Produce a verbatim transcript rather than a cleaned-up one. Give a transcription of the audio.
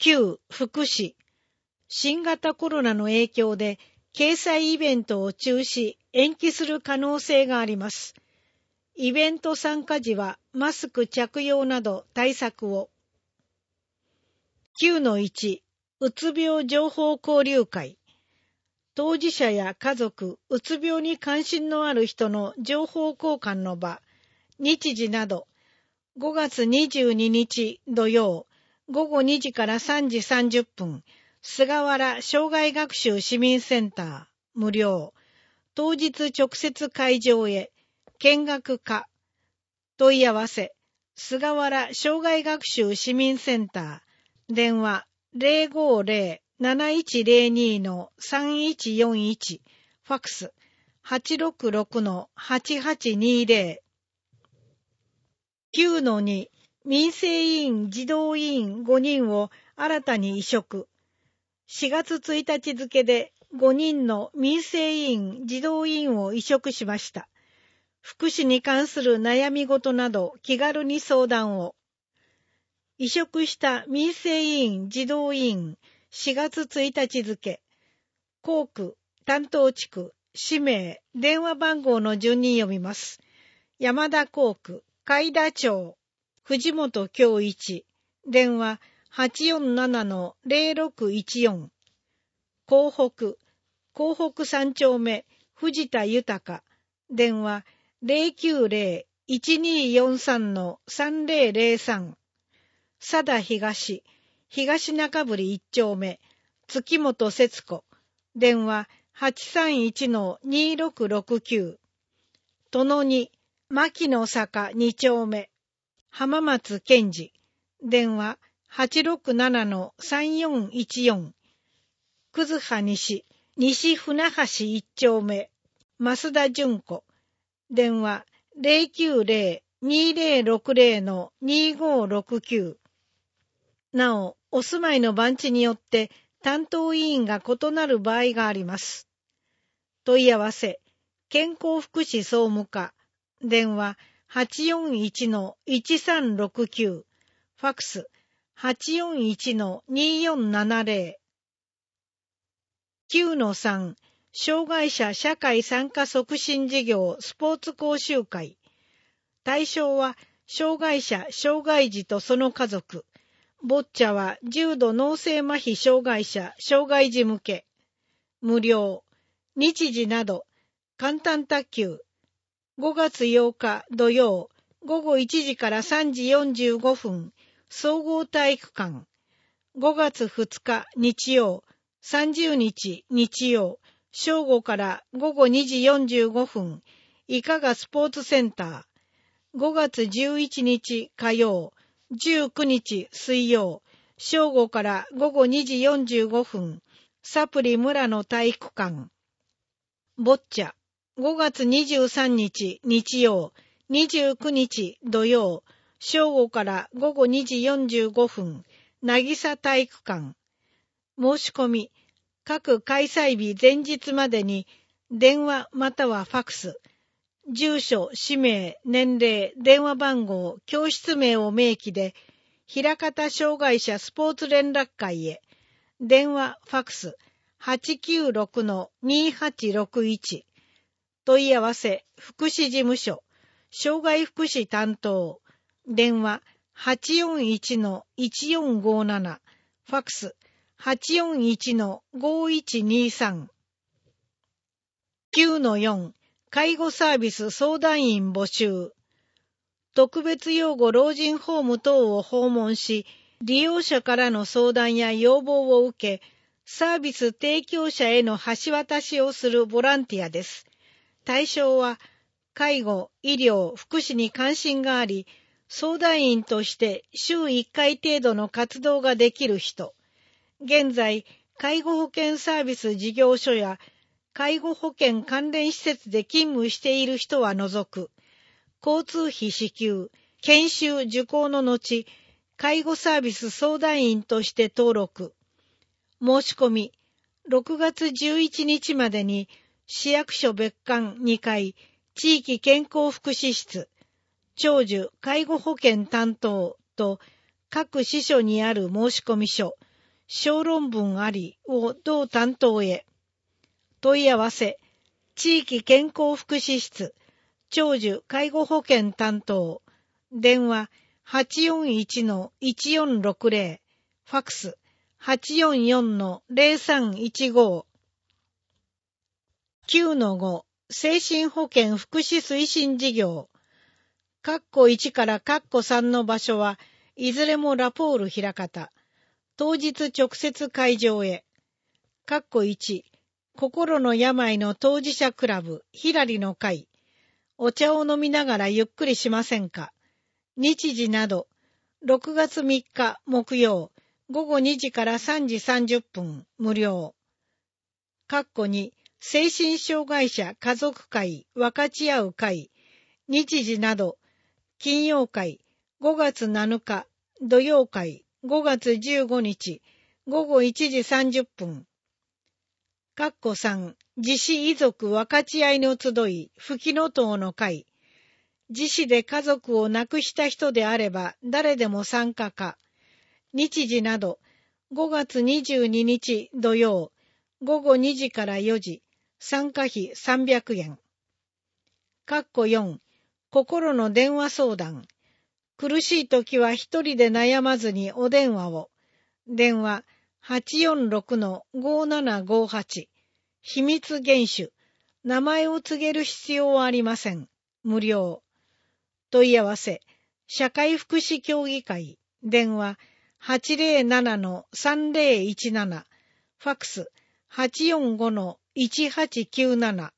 きゅう福祉。新型コロナの影響で掲載イベントを中止、延期する可能性があります。イベント参加時はマスク着用など対策を。きゅうのいち、うつ病情報交流会。当事者や家族、うつ病に関心のある人の情報交換の場、日時など、ごがつにじゅうににち土曜、ごごにじからさんじさんじゅっぷん、菅原障害学習市民センター、無料。当日直接会場へ、見学か。問い合わせ、菅原障害学習市民センター、電話 ゼロごゼロ なないちゼロに さんいちよんいち、ファックス はちろくろく はちはちにゼロ。きゅうのに、民生委員児童委員ごにんを新たに委嘱。しがつついたち付でごにんの民生委員児童委員を委嘱しました。福祉に関する悩み事など気軽に相談を。委嘱した民生委員児童委員しがつついたち付、校区、担当地区、氏名、電話番号の順に読みます。山田校区、海田町、藤本京一、電話 はちよんなな ゼロろくいちよん。港北、港北三丁目、藤田豊、電話 ゼロきゅうゼロ いちによんさん さんゼロゼロさん。佐田東、東中堀一丁目、月本節子、電話 はちさんいちのにろくろくきゅう。殿に、牧野坂二丁目、浜松健二、電話 はちろくななのさんよんいちよん。葛葉西、西船橋一丁目、増田純子、電話 ゼロきゅうゼロ にゼロろくゼロのにごろくきゅう。なお、お住まいの番地によって担当委員が異なる場合があります。問い合わせ、健康福祉総務課、電話 はちよんいちのいちさんろくきゅう、ファックス はちよんいちのによんななゼロ。きゅうのさん、障害者社会参加促進事業スポーツ講習会。対象は、障害者、障害児とその家族。ボッチャは重度脳性麻痺障害者、障害児向け。無料。日時など、簡単卓球。ごがつようか土曜、ごごいちじからさんじよんじゅうごふん、総合体育館。ごがつふつか日曜、さんじゅうにち日曜、正午からごごにじよんじゅうごふん、いかがスポーツセンター。ごがつじゅういちにち火曜、じゅうくにち水曜、正午からごごにじよんじゅうごふん、サプリ村の体育館。ボッチャ、ごがつにじゅうさんにち日曜、にじゅうくにち土曜、正午からごごにじよんじゅうごふん、渚体育館。申し込み、各開催日前日までに、電話またはファックス、住所、氏名、年齢、電話番号、教室名を明記で、枚方障害者スポーツ連絡会へ、電話、ファックス、はちきゅうろくのにはちろくいち。問い合わせ、福祉事務所、障害福祉担当、電話、はちよんいちのいちよんごなな、ファックス、はちよんいちのごいちにさん。きゅうのよん、介護サービス相談員募集。特別養護老人ホーム等を訪問し、利用者からの相談や要望を受け、サービス提供者への橋渡しをするボランティアです。対象は、介護、医療、福祉に関心があり、相談員として週いっかい程度の活動ができる人。現在、介護保険サービス事業所や介護保険関連施設で勤務している人は除く、交通費支給、研修受講の後、介護サービス相談員として登録。申し込み、ろくがつじゅういちにちまでに市役所別館にかい、地域健康福祉室、長寿介護保険担当と各支所にある申込書、 小論文ありを同担当へ。問い合わせ、地域健康福祉室、長寿介護保険担当、電話 はちよんいちのいちよんろくぜろ、ファックス はちよんよんのぜろさんいちご。きゅうのご、精神保健福祉推進事業。カッコいちからカッコさんの場所はいずれもラポール枚方。当日直接会場へ。カッコいち、心の病の当事者クラブ、ひらりの会。お茶を飲みながらゆっくりしませんか。日時など、ろくがつみっか木曜、ごごにじからさんじさんじゅっぷん、無料。カッコに、精神障害者家族会、分かち合う会。日時など、金曜会、ごがつなのか、土曜会、ごがつじゅうごにち、ごごいちじさんじゅっぷん。カッコさん、自死遺族分かち合いの集い、ふきのとうの会。自死で家族を亡くした人であれば誰でも参加か。日時など、ごがつにじゅうににち土曜、ごごにじからよじ、参加費さんびゃくえん。カッコよん、心の電話相談。苦しいときは一人で悩まずにお電話を。電話 はちよんろくのごななごはち。秘密厳守。名前を告げる必要はありません。無料。問い合わせ。社会福祉協議会。電話 はちぜろななのさんぜろいちなな。ファックス はちよんごのいちはちきゅうなな。